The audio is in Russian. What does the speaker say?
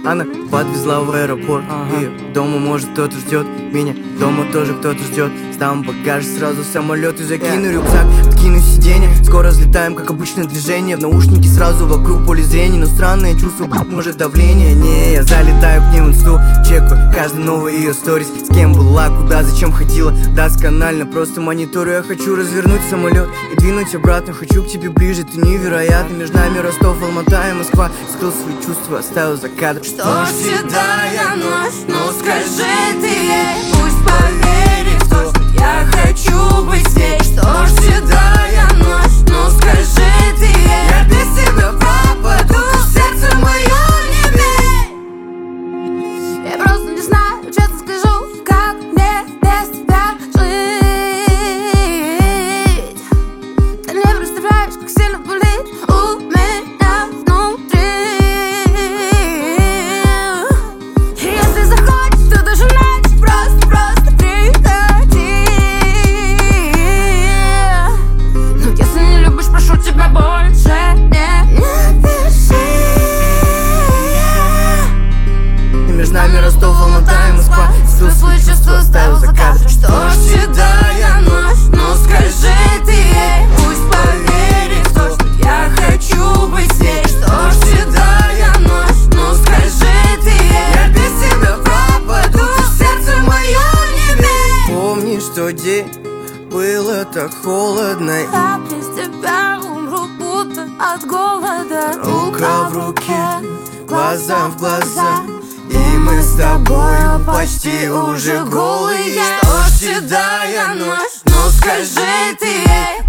Она подвезла в аэропорт. И дома, может, кто-то ждет меня, дома тоже кто-то ждет. Сдам багаж, сразу в самолет и закину рюкзак, откину сиденье. Скоро взлетаем, как обычное движение. В наушнике сразу вокруг поле зрения. Но странное чувство, может, давление. Не, я залетаю к ней в инсту, чекаю каждый новый ее сторис. С кем была, куда, зачем ходила, досконально просто мониторю. Я хочу развернуть самолет и двинуть обратно. Хочу к тебе ближе, ты невероятно. Между нами Ростов, Алмата и Москва. Скрыл свои чувства, оставил за кадром. Что седая ночь, ну скажи ты ей, пусть поверит в то, что я хочу быть с ней. Что ж седая ночь, ну скажи ты ей, я без тебя пропаду, сердце мое не бей. Я просто не знаю, честно скажу, как мне без тебя жить. Ты не представляешь, как сильно болит у меня внутри. Если захочешь, то даже ночь просто приходи. Но если не любишь, прошу тебя больше не пиши. И между нами Ростов, Алмата и Москва. Скрыл свои чувства, оставил за кадром. Что ж седая ночь, ну скажи ты ей, пусть поверит в то, что я хочу быть с ней. Что ж седая ночь, ну скажи ты ей, я без тебя пропаду, сердце мое не бей. Помнишь, что день было так холодно, Я без тебя умру, будто от голода. рука в руке, глаза в глаза, и мы с тобою почти уже голые. Что ж седая ночь, ну скажи ты ей,